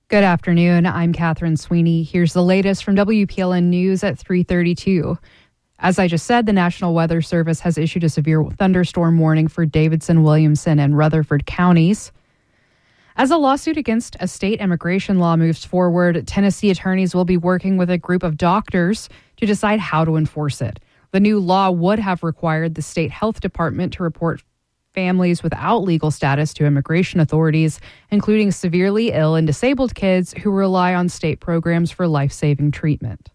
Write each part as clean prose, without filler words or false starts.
Good afternoon. I'm Catherine Sweeney. Here's the latest from WPLN News at 3:32. As I just said, the National Weather Service has issued a severe thunderstorm warning for Davidson, Williamson, and Rutherford counties. As a lawsuit against a state immigration law moves forward, Tennessee attorneys will be working with a group of doctors to decide how to enforce it. The new law would have required the state health department to report families without legal status to immigration authorities, including severely ill and disabled kids who rely on state programs for life-saving treatment.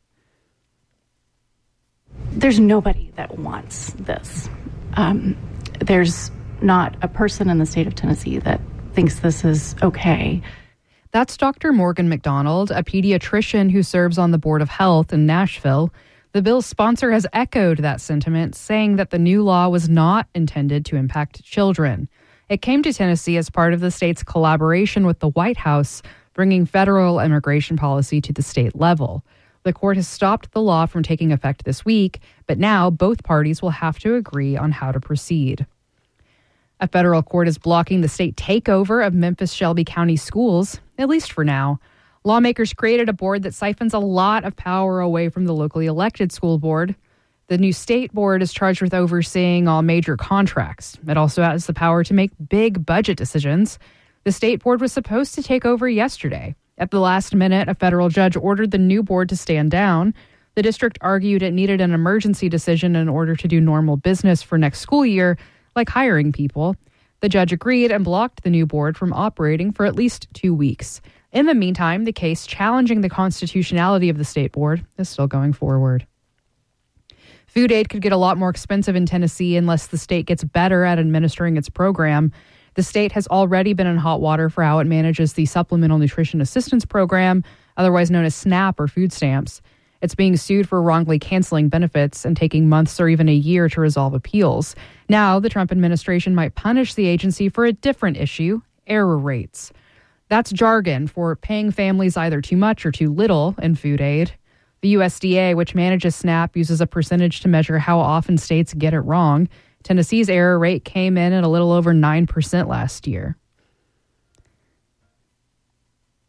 There's nobody that wants this. There's not a person in the state of Tennessee that thinks this is okay. That's Dr. Morgan McDonald, a pediatrician who serves on the Board of Health in Nashville. The bill's sponsor has echoed that sentiment, saying that the new law was not intended to impact children. It came to Tennessee as part of the state's collaboration with the White House, bringing federal immigration policy to the state level. The court has stopped the law from taking effect this week, but now both parties will have to agree on how to proceed. A federal court is blocking the state takeover of Memphis-Shelby County schools, at least for now. Lawmakers created a board that siphons a lot of power away from the locally elected school board. The new state board is charged with overseeing all major contracts. It also has the power to make big budget decisions. The state board was supposed to take over yesterday. At the last minute, a federal judge ordered the new board to stand down. The district argued it needed an emergency decision in order to do normal business for next school year, like hiring people. The judge agreed and blocked the new board from operating for at least 2 weeks. In the meantime, the case challenging the constitutionality of the state board is still going forward. Food aid could get a lot more expensive in Tennessee unless the state gets better at administering its program. The state has already been in hot water for how it manages the Supplemental Nutrition Assistance Program, otherwise known as SNAP or food stamps. It's being sued for wrongly canceling benefits and taking months or even a year to resolve appeals. Now, the Trump administration might punish the agency for a different issue, error rates. That's jargon for paying families either too much or too little in food aid. The USDA, which manages SNAP, uses a percentage to measure how often states get it wrong. Tennessee's error rate came in at a little over 9% last year.